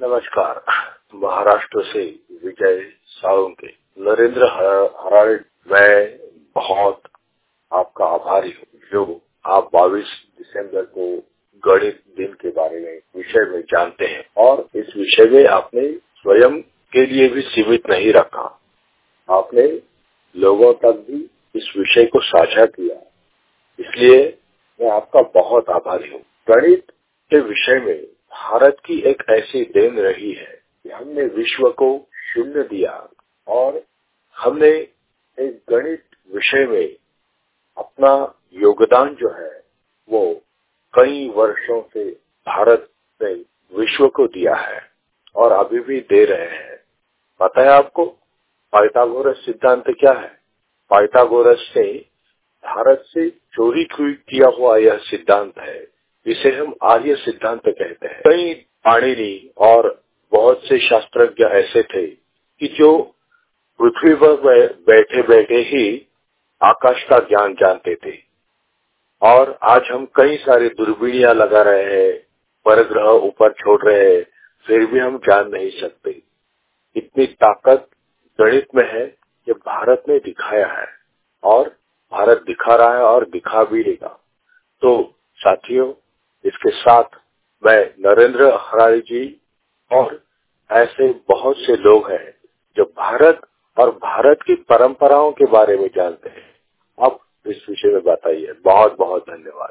नमस्कार। महाराष्ट्र से विजय साळुंके। नरेंद्र हराळे, मैं बहुत आपका आभारी हूँ जो आप 22 दिसंबर को गणित दिन के बारे में विषय में जानते हैं और इस विषय में आपने स्वयं के लिए भी सीमित नहीं रखा, आपने लोगों तक भी इस विषय को साझा किया, इसलिए मैं आपका बहुत आभारी हूँ। गणित के विषय में भारत की एक ऐसी देन रही है कि हमने विश्व को शून्य दिया और हमने एक गणित विषय में अपना योगदान जो है वो कई वर्षों से भारत ने विश्व को दिया है और अभी भी दे रहे हैं। पता है आपको पाइथागोरस सिद्धांत क्या है? पाइथागोरस ने भारत से चोरी किया हुआ यह सिद्धांत है, इसे हम आर्य सिद्धांत कहते हैं। कई पाणिनि और बहुत से शास्त्रज्ञ ऐसे थे कि जो पृथ्वी पर बैठे बैठे ही आकाश का ज्ञान जानते थे और आज हम कई सारे दूरबीनियां लगा रहे हैं, परग्रह ऊपर छोड़ रहे हैं, फिर भी हम जान नहीं सकते। इतनी ताकत गणित में है कि भारत ने दिखाया है और भारत दिखा रहा है और दिखा भी देगा। तो साथियों, इसके साथ मैं नरेंद्र हराळे जी और ऐसे बहुत से लोग हैं जो भारत और भारत की परंपराओं के बारे में जानते हैं। अब इस विषय में बताइए। बहुत बहुत धन्यवाद।